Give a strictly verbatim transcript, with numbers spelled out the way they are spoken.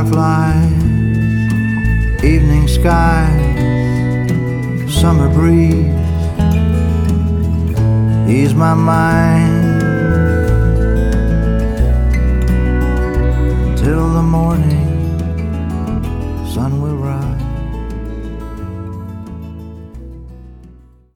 fireflies, evening skies, summer breeze. Ease my mind